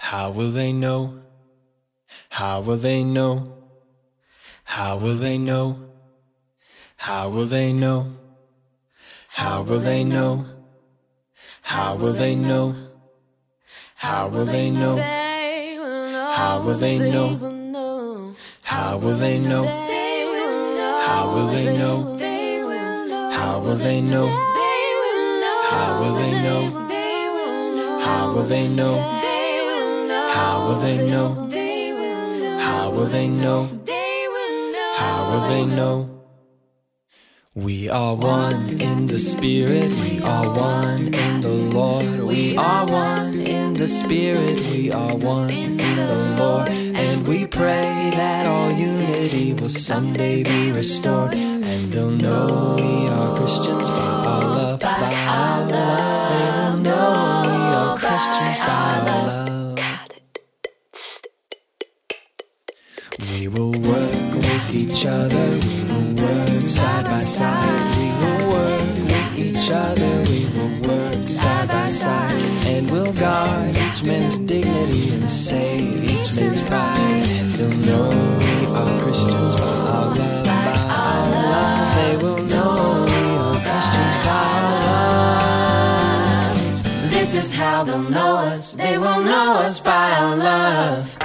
How will they know? How will they know? How will they know? How will they know? How will they know? How will they know? How will they know? How will they know? How will they know? How will they know? How will they know? How will they know? How will they know? How will they know? How will they know? How will they know? We are one in the Spirit, we are one in the Lord. We are one in the Spirit, we are one in the Lord. And we pray that all unity will someday be restored. And they'll know we are Christians by our love, by our love. They will know we are Christians by our love. We will work with each other, we will work side by side. We will work with each other, we will work side by side. And we'll guard each man's dignity and save each man's pride. And they'll know we are Christians by our love, by our love. They will know we are Christians by our love. This is how they'll know us, they will know us by our love.